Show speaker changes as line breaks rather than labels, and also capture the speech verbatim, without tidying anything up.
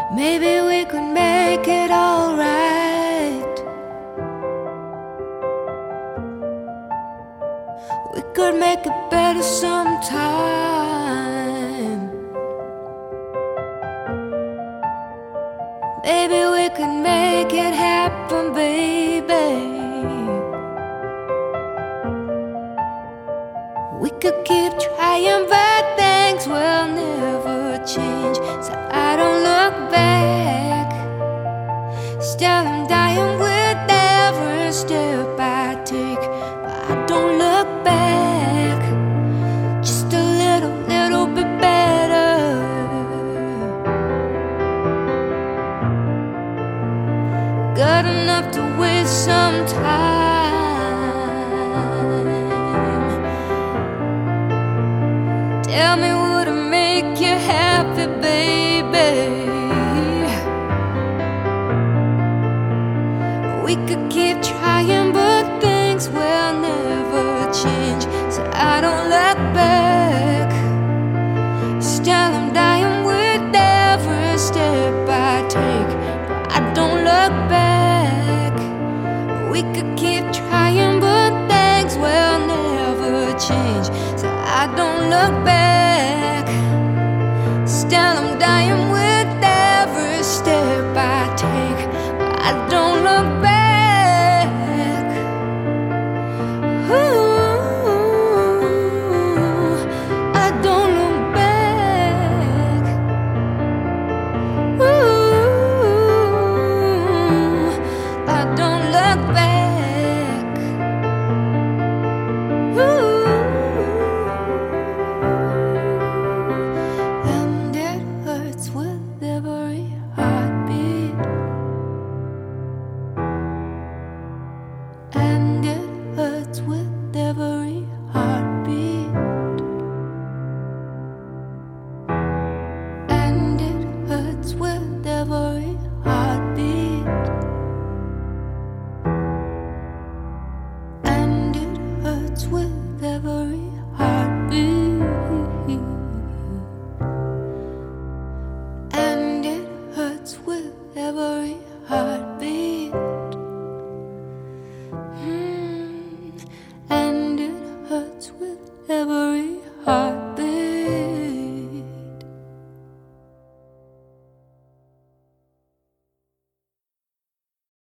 Maybe we could make it all right. We could make it better sometime. Maybe we could make it happen, baby. We could keep trying, but things will never change. So I don't look back. Still I'm dying with every step I take, but I don't look back. Just a little, little bit better. Good enough to waste some time. Tell me, would it make you happy, baby? We could keep trying, but things will never change. So I don't look back. Still I'm dying with every step I take, but I don't look back. We could keep trying, but things will never change. So I don't look back.